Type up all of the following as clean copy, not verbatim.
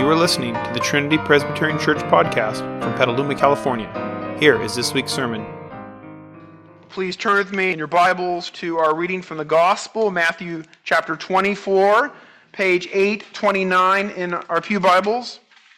You are listening to the Trinity Presbyterian Church podcast from Petaluma, California. Here is this week's sermon. Please turn with me in your Bibles to our reading from the Gospel, Matthew chapter 24, page 829 in our pew Bibles.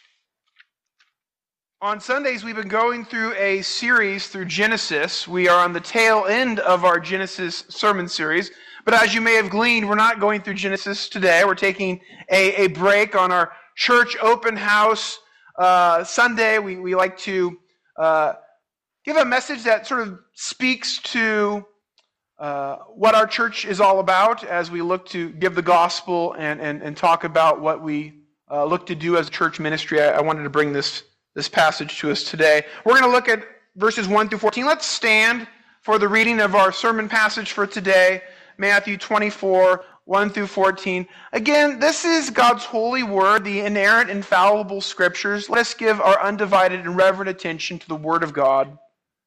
On Sundays, we've been going through a series through Genesis. We are on the tail end of our Genesis sermon series. But as you may have gleaned, we're not going through Genesis today. We're taking a break on our church open house Sunday. We like to give a message that sort of speaks to what our church is all about as we look to give the gospel and talk about what we look to do as a church ministry. I wanted to bring this passage to us today. We're going to look at verses 1 through 14. Let's stand for the reading of our sermon passage for today. Matthew 24, 1 through 14. Again, this is God's holy word, the inerrant, infallible scriptures. Let us give our undivided and reverent attention to the word of God.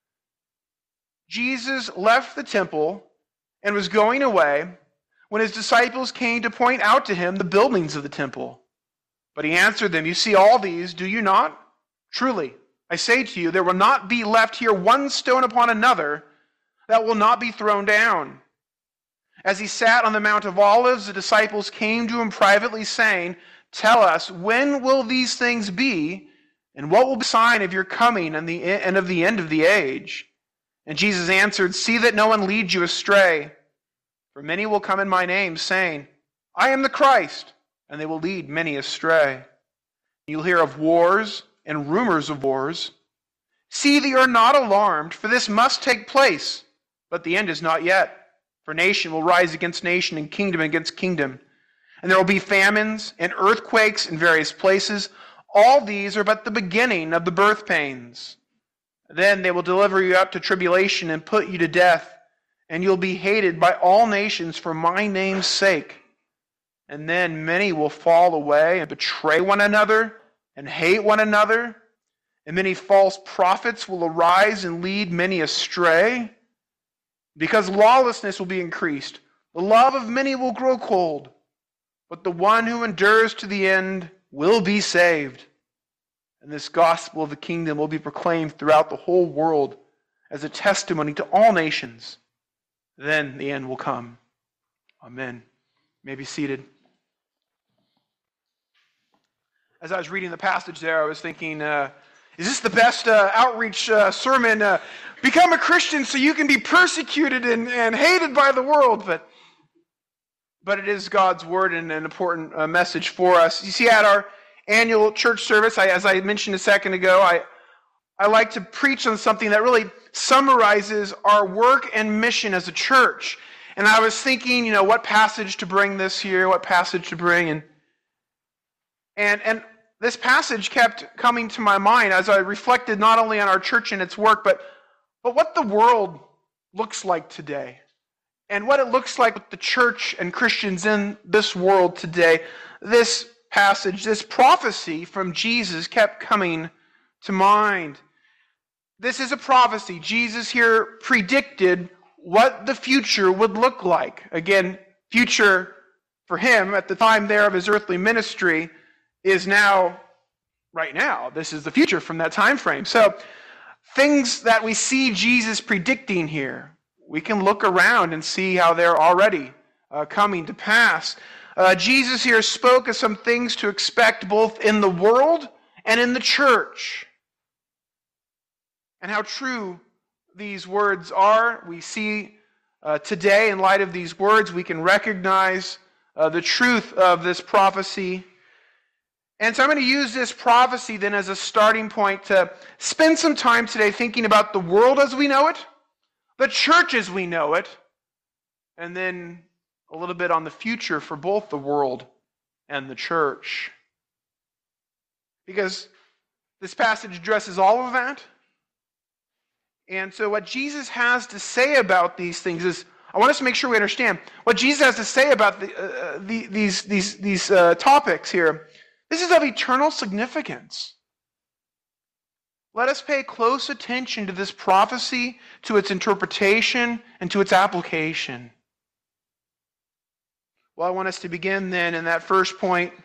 Jesus left the temple and was going away when his disciples came to point out to him the buildings of the temple. But he answered them, "You see all these, do you not? Truly, I say to you, there will not be left here one stone upon another that will not be thrown down." As he sat on the Mount of Olives, the disciples came to him privately, saying, "Tell us, when will these things be, and what will be the sign of your coming and of the end of the age?" And Jesus answered, "See that no one leads you astray. For many will come in my name, saying, 'I am the Christ,' and they will lead many astray. You'll hear of wars and rumors of wars. See that you are not alarmed, for this must take place, but the end is not yet. For nation will rise against nation and kingdom against kingdom. And there will be famines and earthquakes in various places. All these are but the beginning of the birth pains. Then they will deliver you up to tribulation and put you to death, and you'll be hated by all nations for my name's sake. And then many will fall away and betray one another and hate one another. And many false prophets will arise and lead many astray. Because lawlessness will be increased, the love of many will grow cold, but the one who endures to the end will be saved. And this gospel of the kingdom will be proclaimed throughout the whole world as a testimony to all nations. Then the end will come. Amen. You may be seated. As I was reading the passage there, I was thinking, is this the best outreach sermon? Become a Christian so you can be persecuted and hated by the world. But it is God's word and an important message for us. You see, at our annual church service, as I mentioned a second ago, I like to preach on something that really summarizes our work and mission as a church. And I was thinking, what passage to bring this year, what passage to bring. And this passage kept coming to my mind as I reflected not only on our church and its work, but what the world looks like today. And what it looks like with the church and Christians in this world today. This passage, this prophecy from Jesus kept coming to mind. This is a prophecy. Jesus here predicted what the future would look like. Again, future for him at the time there of his earthly ministry is now, right now. This is the future from that time frame. So, things that we see Jesus predicting here, we can look around and see how they're already coming to pass. Jesus here spoke of some things to expect both in the world and in the church. And how true these words are, we see today in light of these words, we can recognize the truth of this prophecy. And so I'm going to use this prophecy then as a starting point to spend some time today thinking about the world as we know it, the church as we know it, and then a little bit on the future for both the world and the church. Because this passage addresses all of that. And so what Jesus has to say about these things is, I want us to make sure we understand what Jesus has to say about these topics here. This is of eternal significance. Let us pay close attention to this prophecy, to its interpretation, and to its application. Well, I want us to begin then in that first point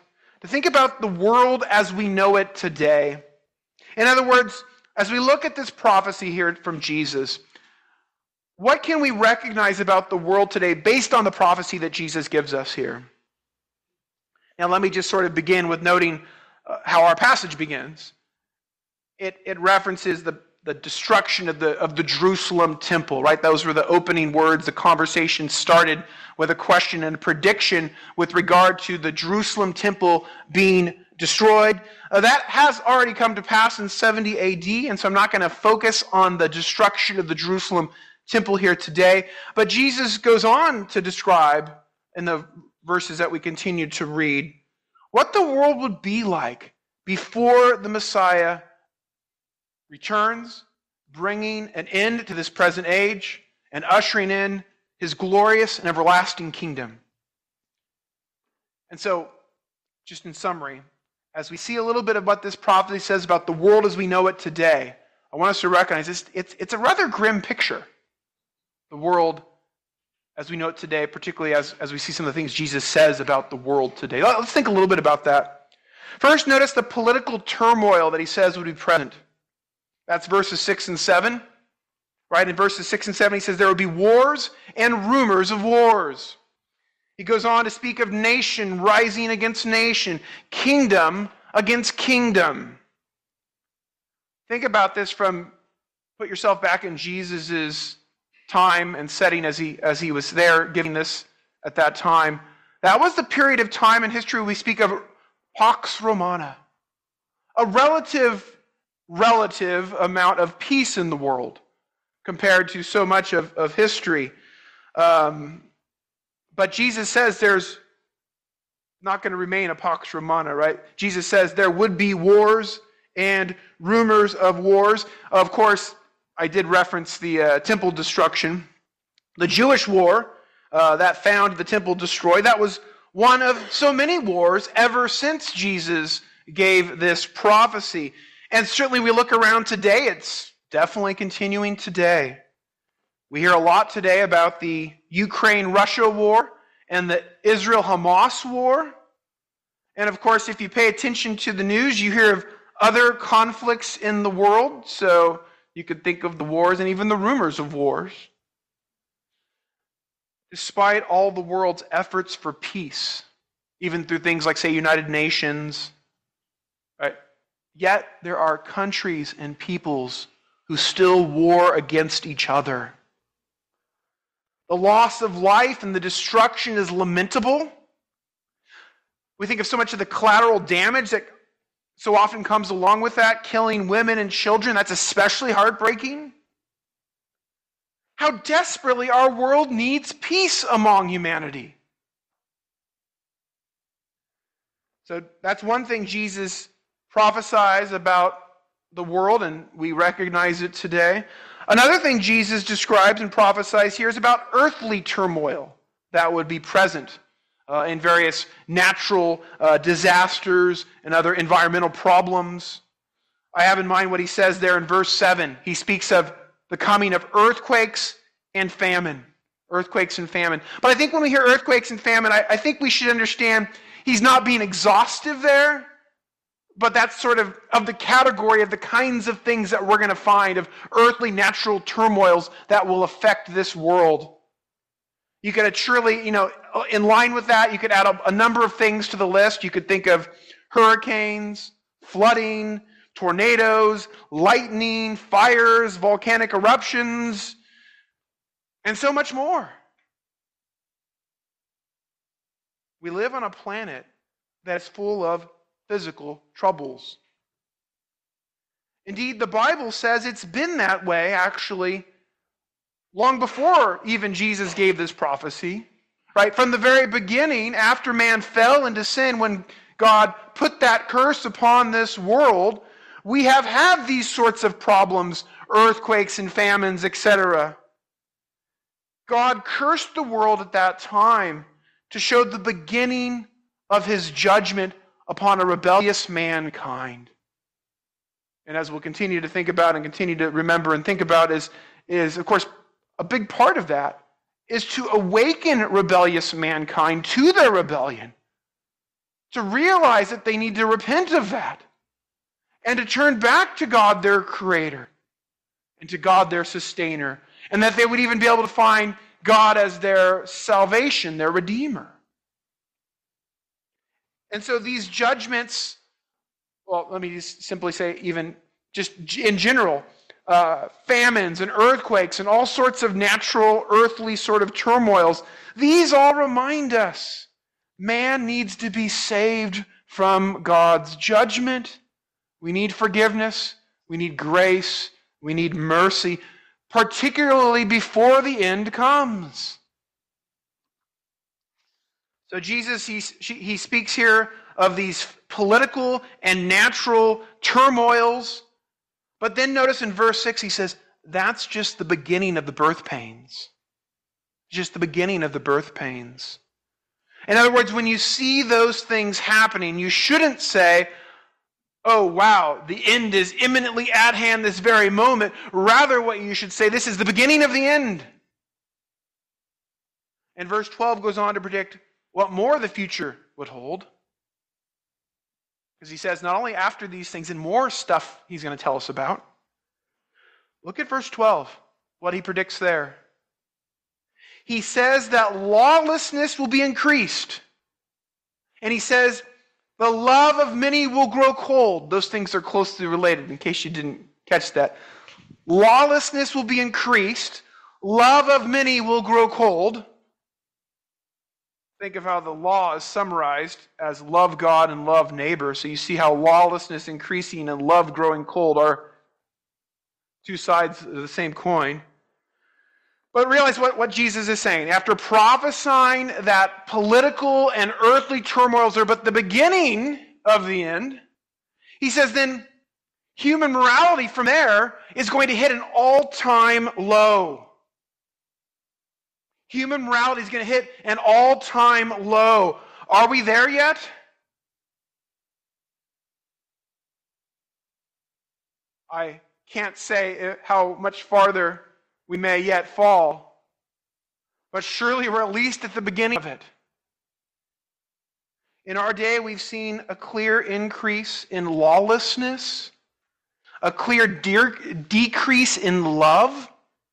to think about the world as we know it today. In other words, as we look at this prophecy here from Jesus, what can we recognize about the world today based on the prophecy that Jesus gives us here? Now, let me just sort of begin with noting how our passage begins. It references the destruction of the Jerusalem temple, right? Those were the opening words. The conversation started with a question and a prediction with regard to the Jerusalem temple being destroyed. That has already come to pass in 70 AD, and so I'm not going to focus on the destruction of the Jerusalem temple here today. But Jesus goes on to describe, in the verses that we continue to read, what the world would be like before the Messiah returns, bringing an end to this present age and ushering in his glorious and everlasting kingdom. And so, just in summary, as we see a little bit of what this prophecy says about the world as we know it today, I want us to recognize this. It's a rather grim picture, the world as we know it today, particularly as we see some of the things Jesus says about the world today. Let's think a little bit about that. First, notice the political turmoil that he says would be present. That's verses 6 and 7. Right? In verses 6 and 7, he says there will be wars and rumors of wars. He goes on to speak of nation rising against nation, kingdom against kingdom. Think about this put yourself back in Jesus' time and setting as he was there giving this at that time. That was the period of time in history we speak of Pax Romana, a relative amount of peace in the world compared to so much of history. But Jesus says there's not going to remain a Pax Romana, right? Jesus says there would be wars and rumors of wars. Of course, I did reference the temple destruction. The Jewish war that found the temple destroyed, that was one of so many wars ever since Jesus gave this prophecy. And certainly we look around today, it's definitely continuing today. We hear a lot today about the Ukraine-Russia war and the Israel-Hamas war. And of course, if you pay attention to the news, you hear of other conflicts in the world. So you could think of the wars and even the rumors of wars. Despite all the world's efforts for peace, even through things like, say, United Nations, right? Yet there are countries and peoples who still war against each other. The loss of life and the destruction is lamentable. We think of so much of the collateral damage that so often comes along with that, killing women and children. That's especially heartbreaking. How desperately our world needs peace among humanity. So that's one thing Jesus prophesies about the world, and we recognize it today. Another thing Jesus describes and prophesies here is about earthly turmoil that would be present in various natural disasters and other environmental problems. I have in mind what he says there in verse 7. He speaks of the coming of earthquakes and famine. Earthquakes and famine. But I think when we hear earthquakes and famine, I think we should understand he's not being exhaustive there. But that's sort of the category of the kinds of things that we're going to find of earthly natural turmoils that will affect this world. You could surely, in line with that, you could add a number of things to the list. You could think of hurricanes, flooding, tornadoes, lightning, fires, volcanic eruptions, and so much more. We live on a planet that's full of physical troubles. Indeed, the Bible says it's been that way, actually, long before even Jesus gave this prophecy. Right? From the very beginning, after man fell into sin, when God put that curse upon this world, we have had these sorts of problems, earthquakes and famines, etc. God cursed the world at that time to show the beginning of his judgment upon a rebellious mankind. And as we'll continue to think about and continue to remember and think about is of course, a big part of that is to awaken rebellious mankind to their rebellion, to realize that they need to repent of that and to turn back to God, their Creator, and to God, their Sustainer, and that they would even be able to find God as their salvation, their Redeemer. And so these judgments, well, let me just simply say, even just in general, famines and earthquakes and all sorts of natural, earthly sort of turmoils, these all remind us man needs to be saved from God's judgment. We need forgiveness. We need grace. We need mercy, particularly before the end comes. So Jesus, he speaks here of these political and natural turmoils. But then notice in verse 6, he says, that's just the beginning of the birth pains. Just the beginning of the birth pains. In other words, when you see those things happening, you shouldn't say, oh, wow, the end is imminently at hand this very moment. Rather, what you should say, this is the beginning of the end. And verse 12 goes on to predict what more the future would hold. Because he says not only after these things and more stuff he's going to tell us about. Look at verse 12, what he predicts there. He says that lawlessness will be increased. And he says the love of many will grow cold. Those things are closely related, in case you didn't catch that. Lawlessness will be increased. Love of many will grow cold. Think of how the law is summarized as love God and love neighbor. So you see how lawlessness increasing and love growing cold are two sides of the same coin. But realize what Jesus is saying. After prophesying that political and earthly turmoils are but the beginning of the end, he says then human morality from there is going to hit an all-time low. Human morality is going to hit an all-time low. Are we there yet? I can't say how much farther we may yet fall, but surely we're at least at the beginning of it. In our day, we've seen a clear increase in lawlessness, a clear decrease in love.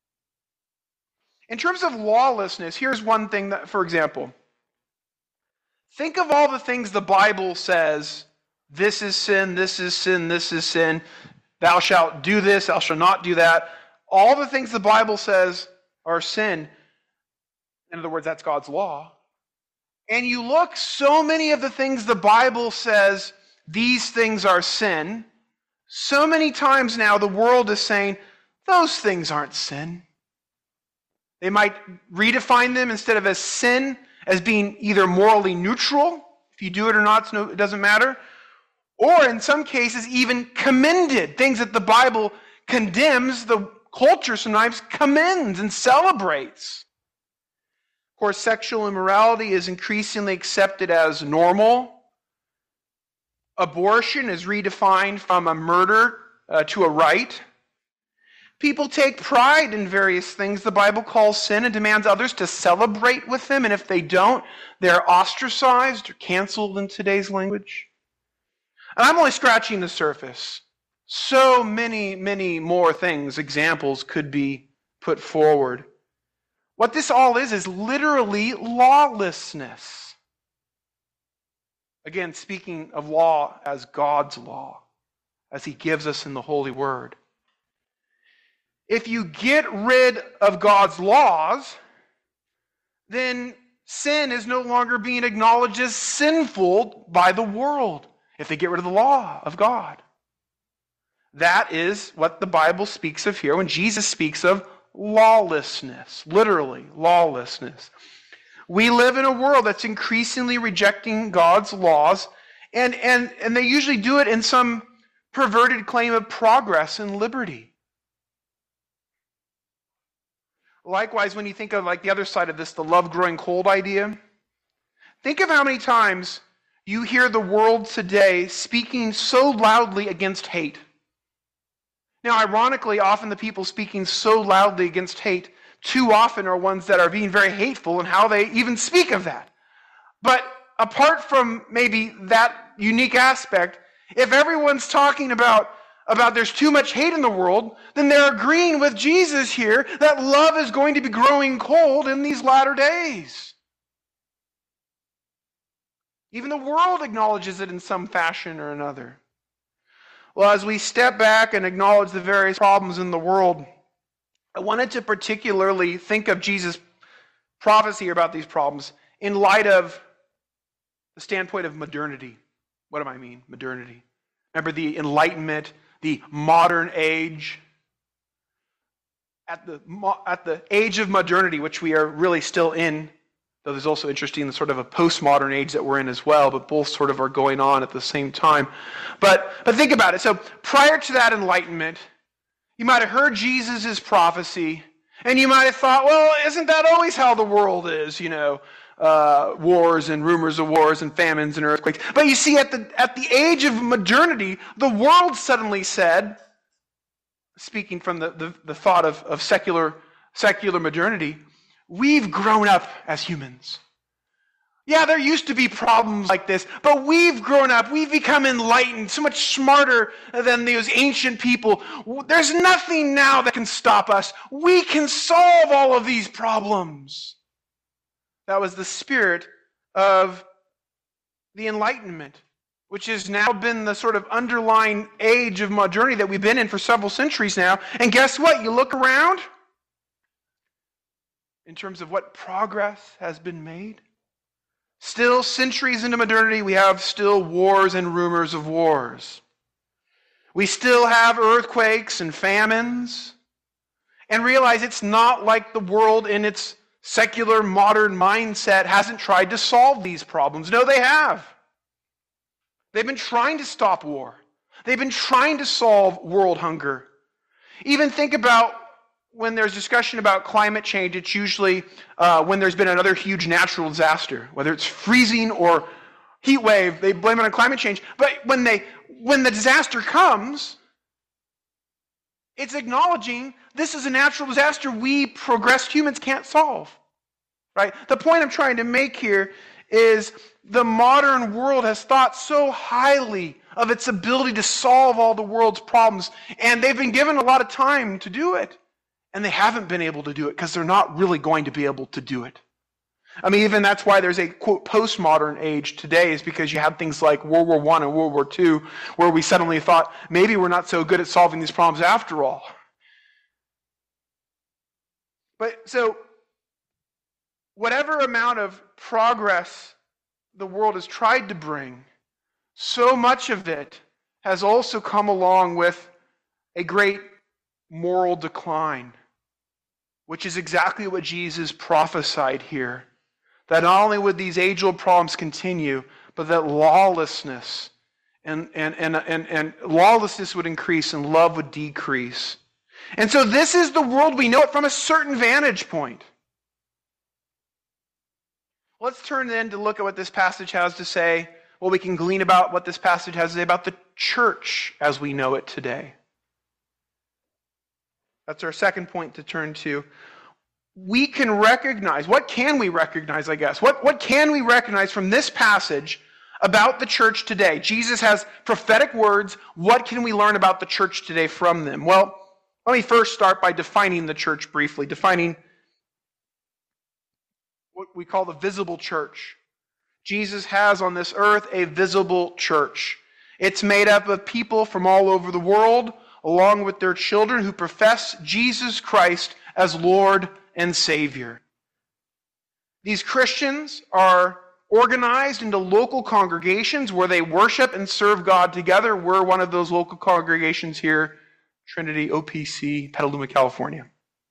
In terms of lawlessness, here's one thing that, for example, think of all the things the Bible says, this is sin, this is sin, this is sin, thou shalt do this, thou shalt not do that. All the things the Bible says are sin. In other words, that's God's law. And you look, so many of the things the Bible says, these things are sin. So many times now the world is saying, those things aren't sin. They might redefine them instead of as sin, as being either morally neutral, if you do it or not, it doesn't matter, or in some cases even commended, things that the Bible condemns, the culture sometimes commends and celebrates. Of course, sexual immorality is increasingly accepted as normal. Abortion is redefined from a murder to a right. People take pride in various things the Bible calls sin and demands others to celebrate with them, and if they don't, they're ostracized or canceled in today's language. And I'm only scratching the surface. So many, many more things, examples could be put forward. What this all is literally lawlessness. Again, speaking of law as God's law, as He gives us in the Holy Word. If you get rid of God's laws, then sin is no longer being acknowledged as sinful by the world, if they get rid of the law of God. That is what the Bible speaks of here when Jesus speaks of lawlessness, literally lawlessness. We live in a world that's increasingly rejecting God's laws, and they usually do it in some perverted claim of progress and liberty. Likewise, when you think of like the other side of this, the love growing cold idea, think of how many times you hear the world today speaking so loudly against hate. Now, ironically, often the people speaking so loudly against hate too often are ones that are being very hateful in how they even speak of that. But apart from maybe that unique aspect, if everyone's talking about there's too much hate in the world, then they're agreeing with Jesus here that love is going to be growing cold in these latter days. Even the world acknowledges it in some fashion or another. Well, as we step back and acknowledge the various problems in the world, I wanted to particularly think of Jesus' prophecy about these problems in light of the standpoint of modernity. What do I mean, modernity? Remember the Enlightenment, the modern age? At the age of modernity, which we are really still in, though there's also interesting the sort of a postmodern age that we're in as well, but both sort of are going on at the same time. But think about it. So prior to that Enlightenment, you might have heard Jesus' prophecy, and you might have thought, well, isn't that always how the world is, wars and rumors of wars and famines and earthquakes. But you see, at the age of modernity, the world suddenly said, speaking from the thought of secular modernity, we've grown up as humans. Yeah, there used to be problems like this, but we've grown up, we've become enlightened, so much smarter than those ancient people. There's nothing now that can stop us. We can solve all of these problems. That was the spirit of the Enlightenment, which has now been the sort of underlying age of modernity that we've been in for several centuries now. And guess what? You look around in terms of what progress has been made. Still, centuries into modernity, we have still wars and rumors of wars. We still have earthquakes and famines. And realize it's not like the world in its secular modern mindset hasn't tried to solve these problems. No, they have. They've been trying to stop war. They've been trying to solve world hunger. Even think about when there's discussion about climate change, it's usually when there's been another huge natural disaster, whether it's freezing or heat wave, they blame it on climate change. But when the disaster comes, it's acknowledging this is a natural disaster we progressed humans can't solve. Right? The point I'm trying to make here is the modern world has thought so highly of its ability to solve all the world's problems, and they've been given a lot of time to do it. And they haven't been able to do it because they're not really going to be able to do it. I mean, even that's why there's a, quote, postmodern age today, is because you had things like World War I and World War II, where we suddenly thought, maybe we're not so good at solving these problems after all. But so, whatever amount of progress the world has tried to bring, so much of it has also come along with a great moral decline, which is exactly what Jesus prophesied here. That not only would these age-old problems continue, but that lawlessness and lawlessness would increase and love would decrease. And so this is the world we know it from a certain vantage point. Let's turn then to look at what this passage has to say, what we can glean about what this passage has to say about the church as we know it today. That's our second point to turn to. We can recognize, what can we recognize, I guess? What can we recognize from this passage about the church today? Jesus has prophetic words. What can we learn about the church today from them? Well, let me first start by defining the church briefly, defining what we call the visible church. Jesus has on this earth a visible church. It's made up of people from all over the world, along with their children who profess Jesus Christ as Lord and Savior. These Christians are organized into local congregations where they worship and serve God together. We're one of those local congregations here, Trinity OPC, Petaluma, California.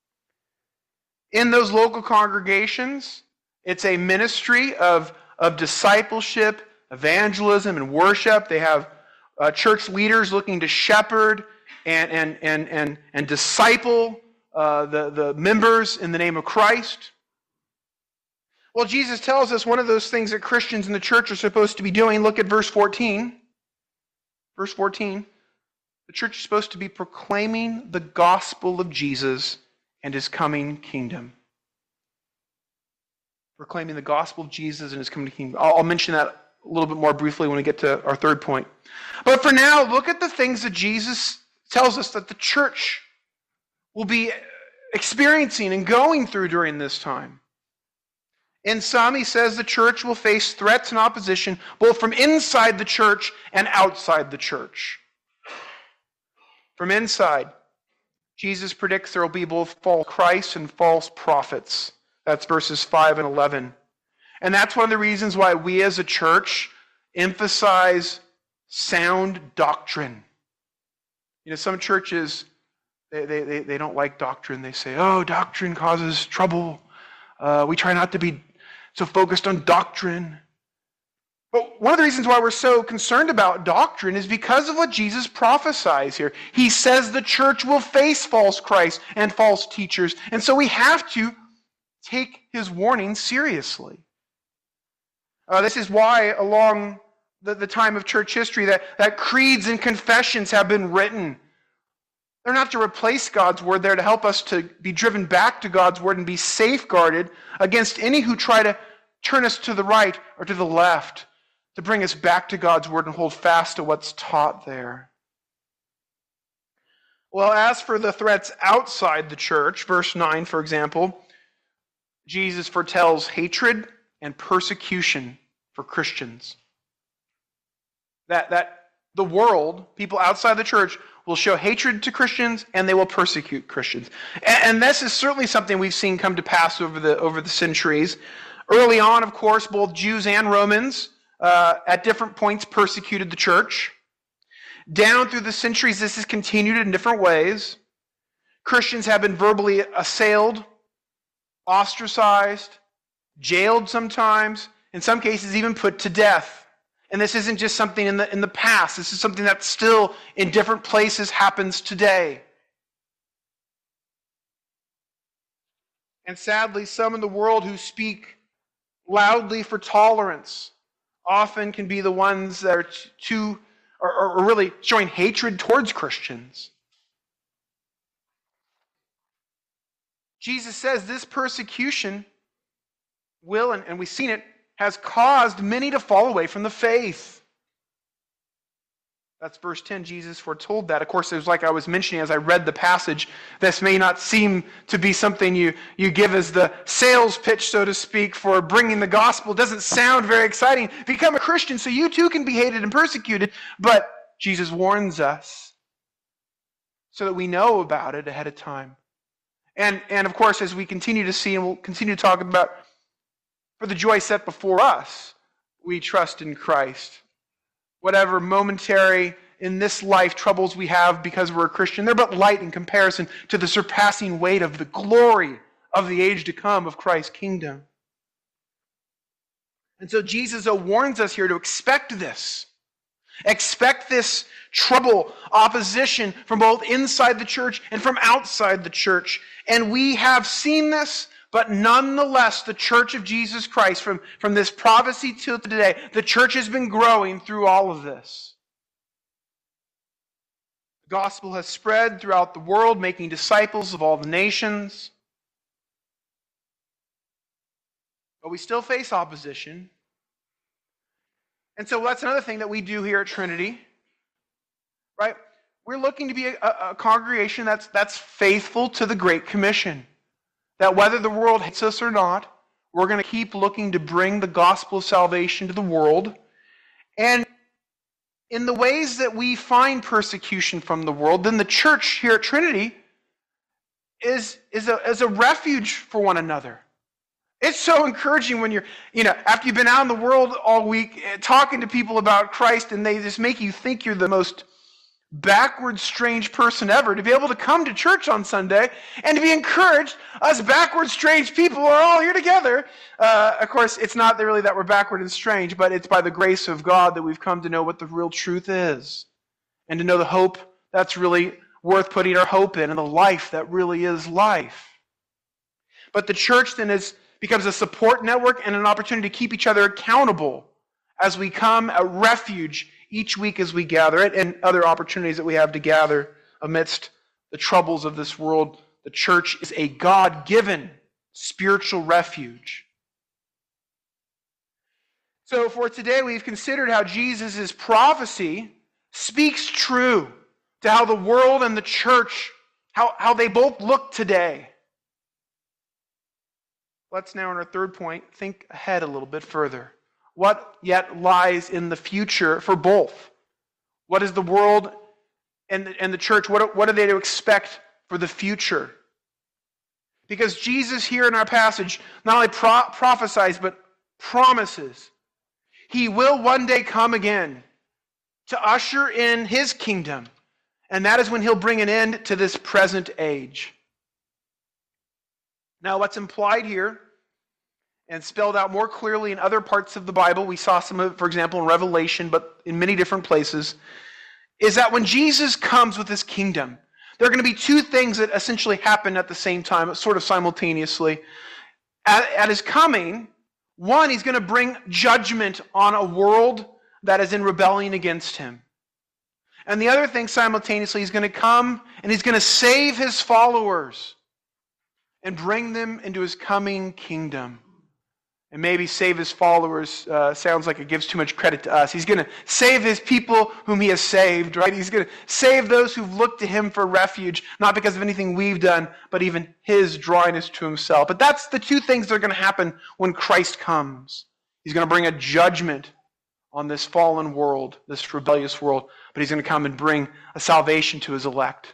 In those local congregations, it's a ministry of discipleship, evangelism, and worship. They have church leaders looking to shepherd and disciple the members in the name of Christ. Well, Jesus tells us one of those things that Christians in the church are supposed to be doing. Look at verse 14. Verse 14. The church is supposed to be proclaiming the gospel of Jesus and his coming kingdom. proclaiming the gospel of Jesus and his coming kingdom. I'll mention that a little bit more briefly when we get to our third point. But for now, look at the things that Jesus tells us that the church will be experiencing and going through during this time. In some, he says the church will face threats and opposition both from inside the church and outside the church. From inside, Jesus predicts there will be both false Christs and false prophets. That's verses 5 and 11. And that's one of the reasons why we as a church emphasize sound doctrine. You know, some churches, they don't like doctrine. They say, oh, doctrine causes trouble. We try not to be so focused on doctrine. But one of the reasons why we're so concerned about doctrine is because of what Jesus prophesies here. He says the church will face false Christs and false teachers. And so we have to take his warning seriously. This is why along the time of church history that creeds and confessions have been written. They're not to replace God's word. They're to help us to be driven back to God's word and be safeguarded against any who try to turn us to the right or to the left, to bring us back to God's word and hold fast to what's taught there. Well, as for the threats outside the church, verse 9, for example, Jesus foretells hatred and persecution for Christians. That the world, people outside the church, will show hatred to Christians and they will persecute Christians. And this is certainly something we've seen come to pass over the centuries. Early on, of course, both Jews and Romans at different points persecuted the church. Down through the centuries, this has continued in different ways. Christians have been verbally assailed, ostracized, jailed sometimes, in some cases even put to death. And this isn't just something in the past. This is something that still in different places happens today. And sadly, some in the world who speak loudly for tolerance often can be the ones that are really showing hatred towards Christians. Jesus says this persecution will, and we've seen it, has caused many to fall away from the faith. That's verse 10. Jesus foretold that. Of course, it was like I was mentioning as I read the passage, this may not seem to be something you give as the sales pitch, so to speak, for bringing the gospel. It doesn't sound very exciting. Become a Christian so you too can be hated and persecuted. But Jesus warns us so that we know about it ahead of time. And of course, as we continue to see, and we'll continue to talk about, for the joy set before us, we trust in Christ. Whatever momentary in this life troubles we have because we're a Christian, they're but light in comparison to the surpassing weight of the glory of the age to come of Christ's kingdom. And so Jesus warns us here to expect this. Expect this trouble, opposition from both inside the church and from outside the church. And we have seen this. But nonetheless, the church of Jesus Christ, from this prophecy till today, the church has been growing through all of this. The gospel has spread throughout the world, making disciples of all the nations. But we still face opposition. And so that's another thing that we do here at Trinity, right? We're looking to be a congregation that's faithful to the Great Commission. That whether the world hates us or not, we're going to keep looking to bring the gospel of salvation to the world. And in the ways that we find persecution from the world, then the church here at Trinity is a refuge for one another. It's so encouraging when after you've been out in the world all week talking to people about Christ and they just make you think you're the most backward, strange person ever, to be able to come to church on Sunday and to be encouraged. Us backward, strange people are all here together. Of course, it's not really that we're backward and strange, but it's by the grace of God that we've come to know what the real truth is and to know the hope that's really worth putting our hope in and the life that really is life. But the church then becomes a support network and an opportunity to keep each other accountable as we come a refuge each week as we gather it, and other opportunities that we have to gather amidst the troubles of this world. The church is a God-given spiritual refuge. So for today, we've considered how Jesus' prophecy speaks true to how the world and the church, how they both look today. Let's now, in our third point, think ahead a little bit further. What yet lies in the future for both? What is the world and the church, what are they to expect for the future? Because Jesus here in our passage not only prophesies, but promises. He will one day come again to usher in his kingdom. And that is when he'll bring an end to this present age. Now, what's implied here and spelled out more clearly in other parts of the Bible, we saw some of it, for example, in Revelation, but in many different places, is that when Jesus comes with his kingdom, there are going to be two things that essentially happen at the same time, sort of simultaneously. At his coming, one, he's going to bring judgment on a world that is in rebellion against him. And the other thing, simultaneously, he's going to come and he's going to save his followers and bring them into his coming kingdom. And maybe save his followers sounds like it gives too much credit to us. He's going to save his people whom he has saved, right? He's going to save those who've looked to him for refuge, not because of anything we've done, but even his drawing us to himself. But that's the two things that are going to happen when Christ comes. He's going to bring a judgment on this fallen world, this rebellious world, but he's going to come and bring a salvation to his elect.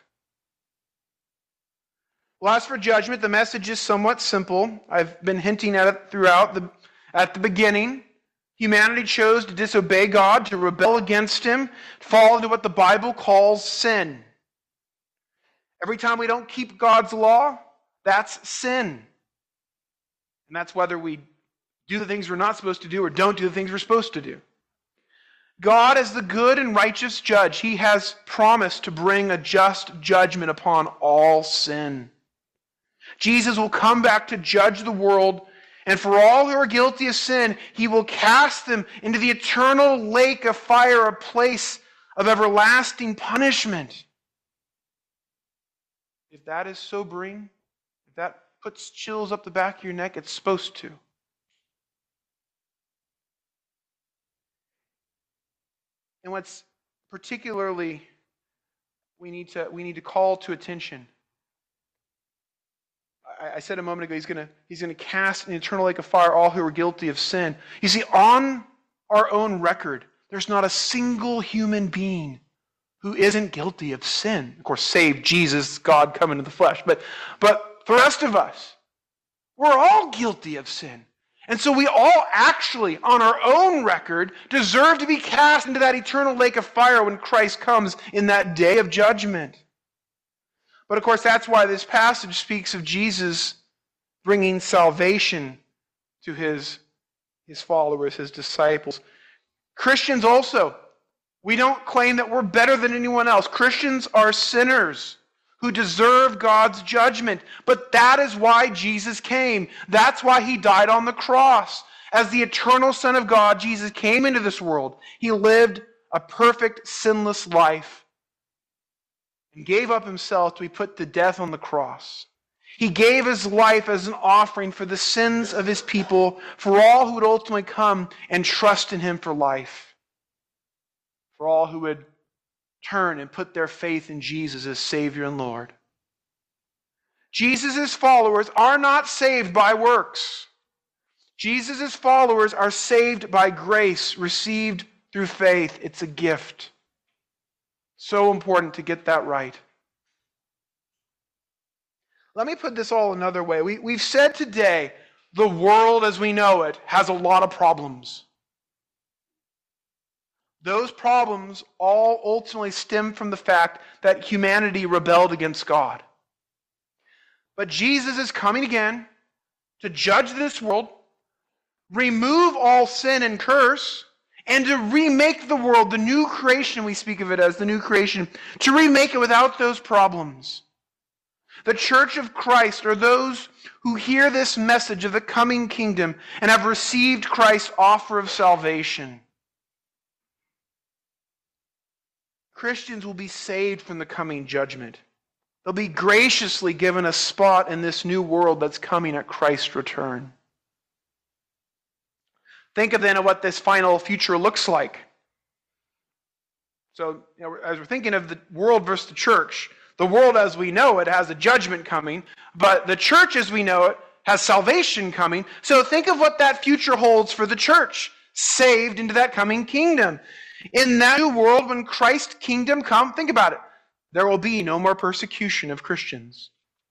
Well, as for judgment, the message is somewhat simple. I've been hinting at it throughout. At the beginning, humanity chose to disobey God, to rebel against him, fall into what the Bible calls sin. Every time we don't keep God's law, that's sin. And that's whether we do the things we're not supposed to do or don't do the things we're supposed to do. God, as the good and righteous judge, he has promised to bring a just judgment upon all sin. Jesus will come back to judge the world, and for all who are guilty of sin, he will cast them into the eternal lake of fire, a place of everlasting punishment. If that is sobering, if that puts chills up the back of your neck, it's supposed to. And what's particularly we need to call to attention. I said a moment ago, he's going to cast in the eternal lake of fire all who are guilty of sin. You see, on our own record, there's not a single human being who isn't guilty of sin. Of course, save Jesus, God come into the flesh. But the rest of us, we're all guilty of sin. And so we all actually, on our own record, deserve to be cast into that eternal lake of fire when Christ comes in that day of judgment. But of course, that's why this passage speaks of Jesus bringing salvation to his followers, his disciples. Christians also, we don't claim that we're better than anyone else. Christians are sinners who deserve God's judgment. But that is why Jesus came. That's why he died on the cross. As the eternal Son of God, Jesus came into this world. He lived a perfect, sinless life and gave up himself to be put to death on the cross. He gave his life as an offering for the sins of his people, for all who would ultimately come and trust in him for life, for all who would turn and put their faith in Jesus as Savior and Lord. Jesus' followers are not saved by works. Jesus' followers are saved by grace, received through faith. It's a gift. So important to get that right. Let me put this all another way. We've said today, the world as we know it has a lot of problems. Those problems all ultimately stem from the fact that humanity rebelled against God. But Jesus is coming again to judge this world, remove all sin and curse, and to remake the world, the new creation, we speak of it as the new creation, to remake it without those problems. The church of Christ are those who hear this message of the coming kingdom and have received Christ's offer of salvation. Christians will be saved from the coming judgment. They'll be graciously given a spot in this new world that's coming at Christ's return. Think of then of what this final future looks like. So, as we're thinking of the world versus the church, the world as we know it has a judgment coming, but the church as we know it has salvation coming. So think of what that future holds for the church, saved into that coming kingdom. In that new world, when Christ's kingdom comes, think about it, there will be no more persecution of Christians.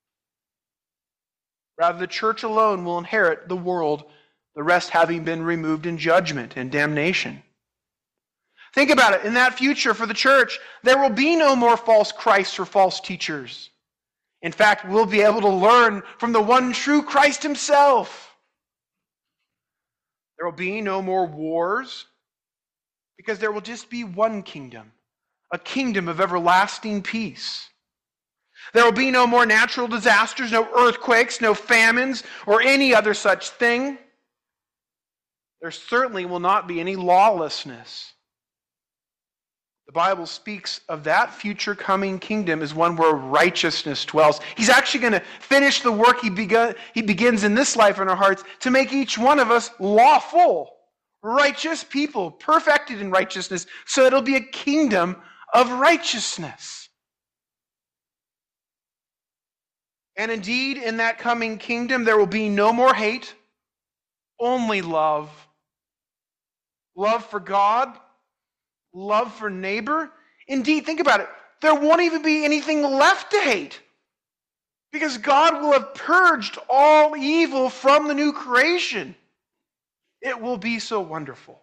Rather, the church alone will inherit the world, the rest having been removed in judgment and damnation. Think about it. In that future for the church, there will be no more false Christs or false teachers. In fact, we'll be able to learn from the one true Christ himself. There will be no more wars because there will just be one kingdom, a kingdom of everlasting peace. There will be no more natural disasters, no earthquakes, no famines, or any other such thing. There certainly will not be any lawlessness. The Bible speaks of that future coming kingdom as one where righteousness dwells. He's actually going to finish the work he begins in this life in our hearts to make each one of us lawful, righteous people, perfected in righteousness, so it'll be a kingdom of righteousness. And indeed, in that coming kingdom, there will be no more hate, only love. Love for God, love for neighbor. Indeed, think about it. There won't even be anything left to hate because God will have purged all evil from the new creation. It will be so wonderful.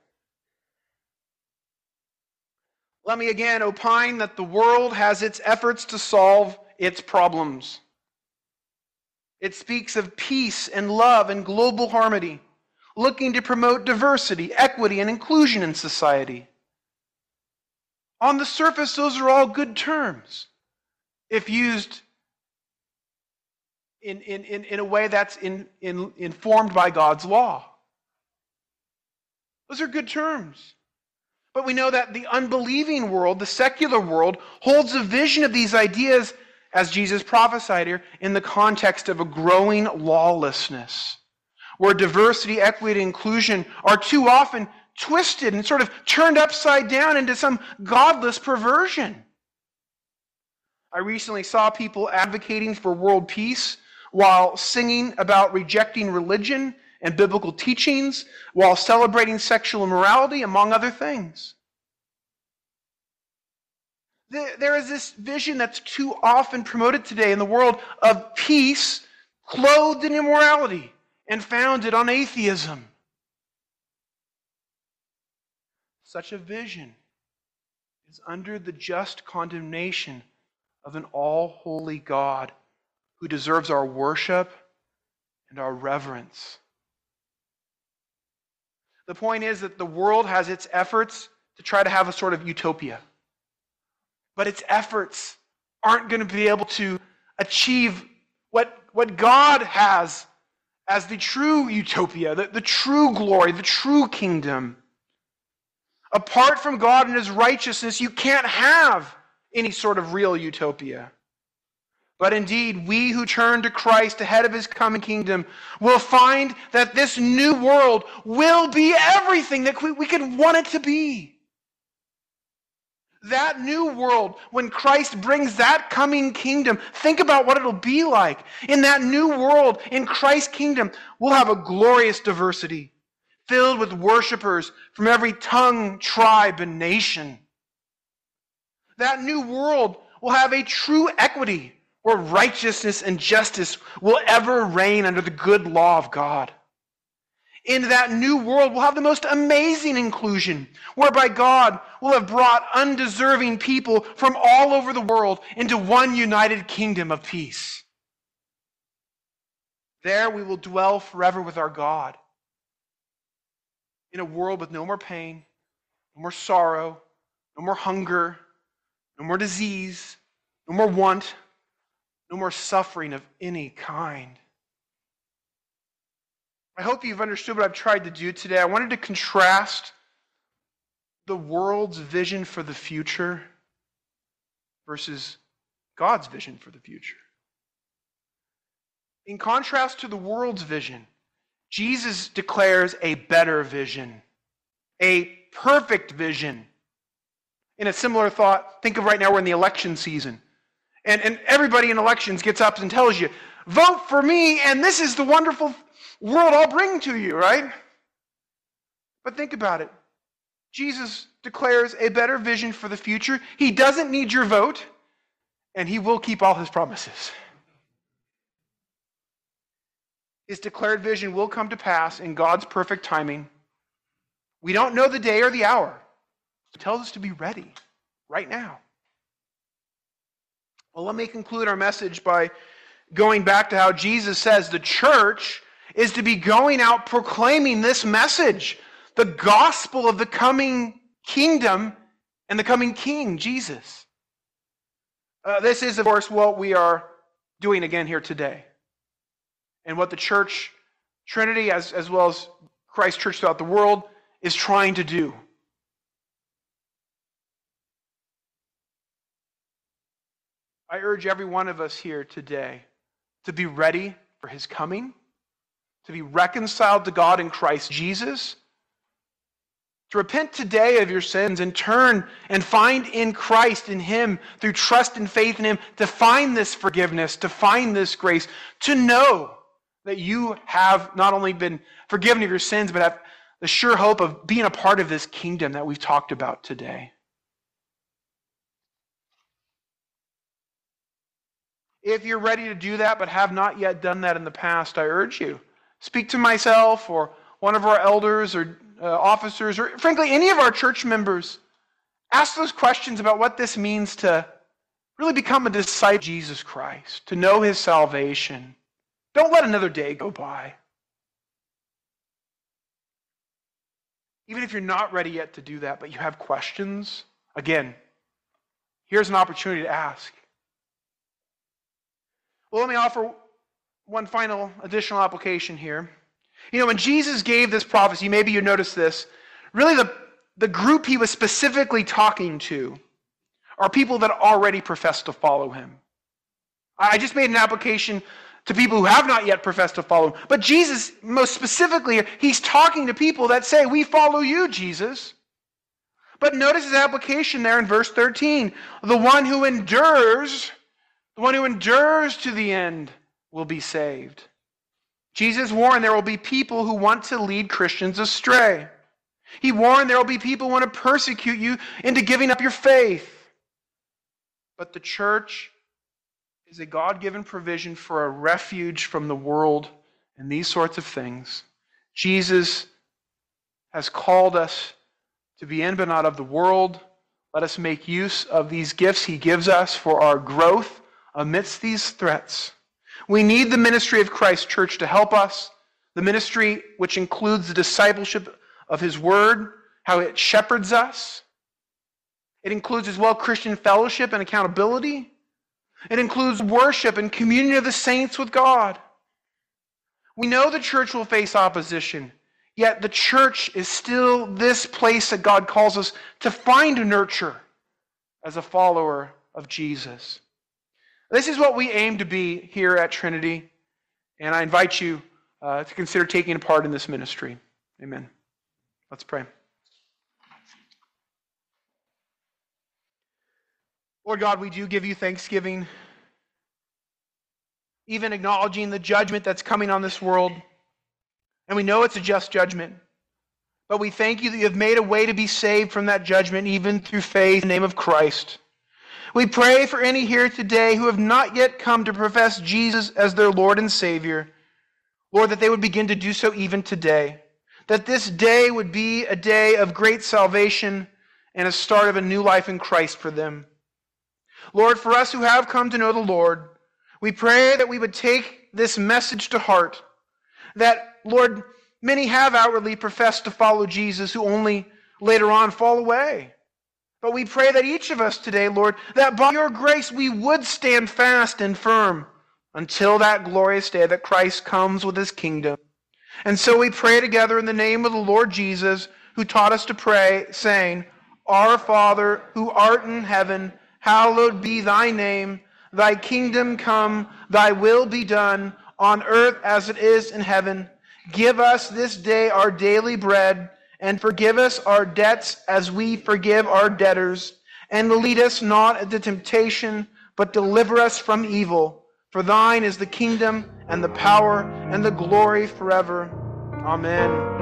Let me again opine that the world has its efforts to solve its problems. It speaks of peace and love and global harmony, looking to promote diversity, equity, and inclusion in society. On the surface, those are all good terms if used in a way that's informed by God's law. Those are good terms. But we know that the unbelieving world, the secular world, holds a vision of these ideas, as Jesus prophesied here, in the context of a growing lawlessness, where diversity, equity, and inclusion are too often twisted and sort of turned upside down into some godless perversion. I recently saw people advocating for world peace while singing about rejecting religion and biblical teachings, while celebrating sexual immorality, among other things. There is this vision that's too often promoted today in the world of peace clothed in immorality and founded on atheism. Such a vision is under the just condemnation of an all-holy God who deserves our worship and our reverence. The point is that the world has its efforts to try to have a sort of utopia. But its efforts aren't going to be able to achieve what God has as the true utopia, the true glory, the true kingdom. Apart from God and his righteousness, you can't have any sort of real utopia. But indeed, we who turn to Christ ahead of his coming kingdom will find that this new world will be everything that we could want it to be. That new world, when Christ brings that coming kingdom, think about what it'll be like. In that new world, in Christ's kingdom, we'll have a glorious diversity, filled with worshipers from every tongue, tribe, and nation. That new world will have a true equity, where righteousness and justice will ever reign under the good law of God. In that new world, we'll have the most amazing inclusion, whereby God will have brought undeserving people from all over the world into one united kingdom of peace. There we will dwell forever with our God, in a world with no more pain, no more sorrow, no more hunger, no more disease, no more want, no more suffering of any kind. I hope you've understood what I've tried to do today. I wanted to contrast the world's vision for the future versus God's vision for the future. In contrast to the world's vision, Jesus declares a better vision, a perfect vision. In a similar thought, think of right now we're in the election season. And everybody in elections gets up and tells you, vote for me, and this is the wonderful world I'll bring to you, right? But think about it. Jesus declares a better vision for the future. He doesn't need your vote, and he will keep all his promises. His declared vision will come to pass in God's perfect timing. We don't know the day or the hour. It tells us to be ready right now. Well, let me conclude our message by going back to how Jesus says the church is to be going out proclaiming this message, the gospel of the coming kingdom and the coming king, Jesus. This is, of course, what we are doing again here today. And what the church, Trinity, as well as Christ Church throughout the world, is trying to do. I urge every one of us here today to be ready for his coming, to be reconciled to God in Christ Jesus, to repent today of your sins and turn and find in Christ, in him, through trust and faith in him, to find this forgiveness, to find this grace, to know that you have not only been forgiven of your sins, but have the sure hope of being a part of this kingdom that we've talked about today. If you're ready to do that but have not yet done that in the past, I urge you, speak to myself or one of our elders or officers or frankly any of our church members. Ask those questions about what this means to really become a disciple of Jesus Christ, to know his salvation. Don't let another day go by. Even if you're not ready yet to do that, but you have questions, again, here's an opportunity to ask. Well, let me offer one final additional application here. You know, when Jesus gave this prophecy, maybe you noticed this, really the group he was specifically talking to are people that already profess to follow him. I just made an application to people who have not yet professed to follow him. But Jesus, most specifically, he's talking to people that say, we follow you, Jesus. But notice his application there in verse 13. The one who endures to the end will be saved. Jesus warned there will be people who want to lead Christians astray. He warned there will be people who want to persecute you into giving up your faith. But the church is a God-given provision for a refuge from the world and these sorts of things. Jesus has called us to be in but not of the world. Let us make use of these gifts he gives us for our growth amidst these threats. We need the ministry of Christ Church to help us, the ministry which includes the discipleship of his word, how it shepherds us. It includes as well Christian fellowship and accountability. It includes worship and communion of the saints with God. We know the church will face opposition, yet the church is still this place that God calls us to find nurture as a follower of Jesus. This is what we aim to be here at Trinity, and I invite you to consider taking part in this ministry. Amen. Let's pray. Lord God, we do give you thanksgiving, even acknowledging the judgment that's coming on this world. And we know it's a just judgment. But we thank you that you have made a way to be saved from that judgment, even through faith in the name of Christ. We pray for any here today who have not yet come to profess Jesus as their Lord and Savior. Lord, that they would begin to do so even today. That this day would be a day of great salvation and a start of a new life in Christ for them. Lord, for us who have come to know the Lord, we pray that we would take this message to heart. That, Lord, many have outwardly professed to follow Jesus who only later on fall away. But we pray that each of us today, Lord, that by your grace we would stand fast and firm until that glorious day that Christ comes with his kingdom. And so we pray together in the name of the Lord Jesus, who taught us to pray, saying, Our Father, who art in heaven, hallowed be thy name. Thy kingdom come, thy will be done, on earth as it is in heaven. Give us this day our daily bread, and forgive us our debts as we forgive our debtors. And lead us not into temptation, but deliver us from evil. For thine is the kingdom, and the power, and the glory forever. Amen.